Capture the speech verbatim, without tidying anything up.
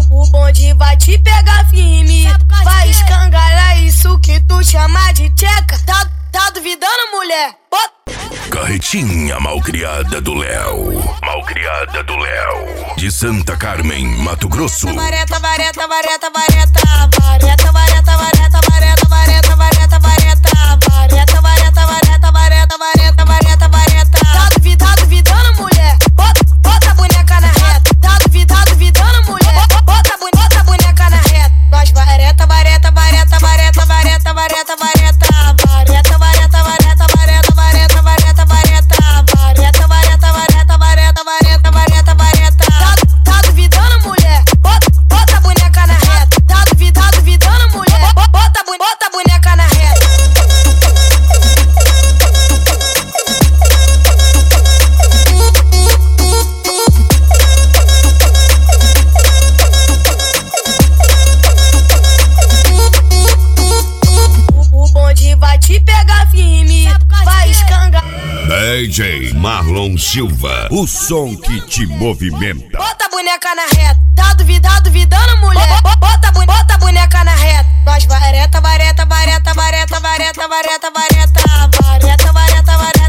O bonde vai te pegar firme, vai escangalhar isso que tu chama de tcheca. Tá, tá duvidando, mulher? Bota. Carretinha malcriada do Léo, malcriada do Léo, de Santa Carmen, Mato Grosso. Vareta, vareta, vareta, vareta, vareta, vareta, vareta, vareta, vareta, vareta, vareta, vareta, vareta, vareta, vareta, vareta, vareta, vareta. Tá duvidando, duvidando, mulher? Bota, bota a boneca na reta. Tá duvidando, duvidando, mulher? Bota, bota a boneca na reta. Nós vareta, vareta, vareta, vareta, vareta, vareta, vareta, vareta, vareta, vareta, vareta, vareta, vareta, vareta, vareta, vareta, vareta, vareta, vareta, vareta. Tá, tá duvidando, mulher? Bota, bota a boneca na reta. Tá duvidando, duvidando, mulher? Bota, bota a boneca na reta. O, o bonde vai te pegar firme, vai escangar. D J Marlon Silva, o som que te movimenta. Bota a boneca na reta. Tá duvidando, duvidando, mulher? Bota, bota a boneca na reta. Nós vareta, vareta, vareta, vareta, vareta, vareta, vareta, vareta, vareta, vareta.